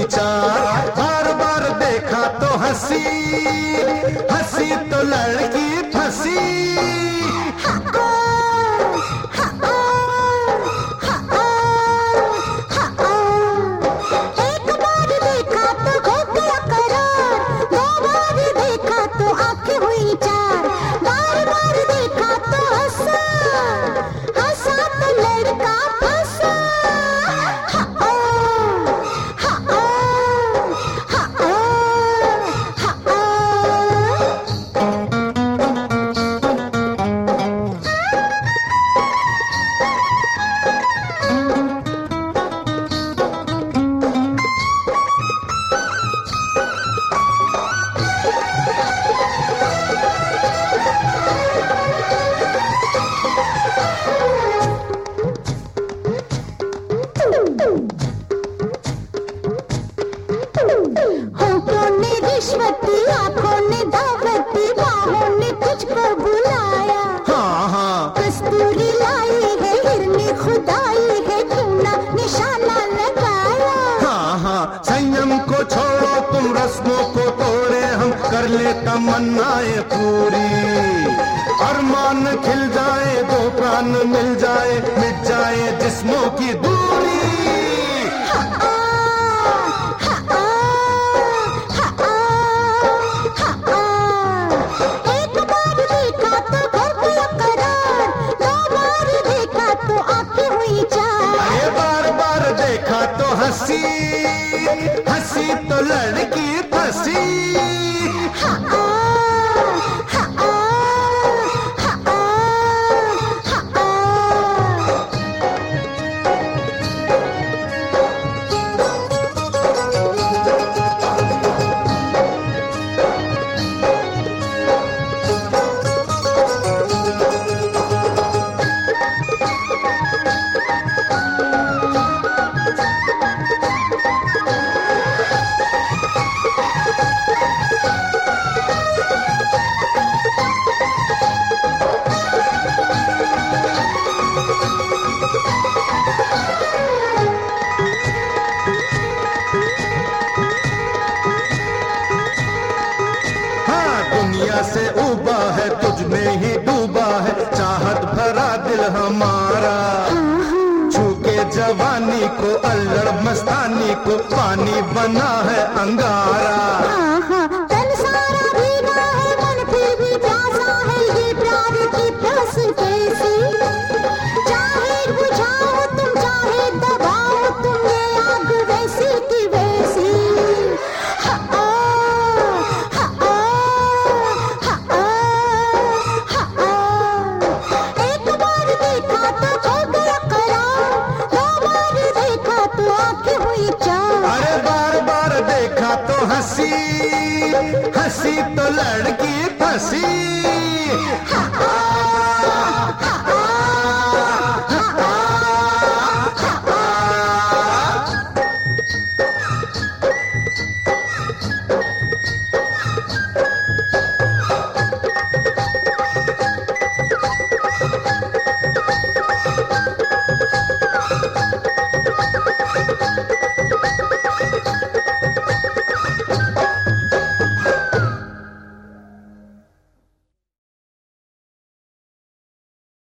हुई चार, बार बार देखा तो हंसी, हंसी तो लड़की फंसी। एक बार देखा तो हो गया करार, दो बार देखा तो आंखें हुई चार, बार बार देखा तो हंसा, हंसा तो लड़का फंसा। होठों ने रिश्वती, आंखों ने दावती, बाहों ने तुझको बुलाया। हाँ हाँ कस्तूरी लाई है, हिरनी खुदाई है, क्यों ना निशाना लगाया। हाँ हाँ संयम को छोड़ो तुम, रस्मों को तोड़े हम, कर ले तमन्नाएं पूरी। अरमान खिल जाए, दो प्राण मिल जाए, मिट जाए जिस्मों की दूरी। एक बार देखा तो हो गया करार, दो बार देखा तो आंखें हुई चार, अरे बार बार देखा तो हंसी, हंसी तो लड़की फंसी। दुनिया से उबा है, तुझ में ही डूबा है, चाहत भरा दिल हमारा। छू के जवानी को, अल्लड़ मस्तानी को, पानी बना है अंगारा। तन सारा भीगा है, मन फिर भी प्यासा है, ये प्यार की प्यास कैसी। चाहे बुझाओ तुम, चाहे दबाओ तुम, ये आग वैसी की वैसी। एक बार देखा तो हो गया करार, दो बार देखा तो आंखें हुई चार, अरे बार बार देखा तो हंसी, हंसी तो लड़की फंसी।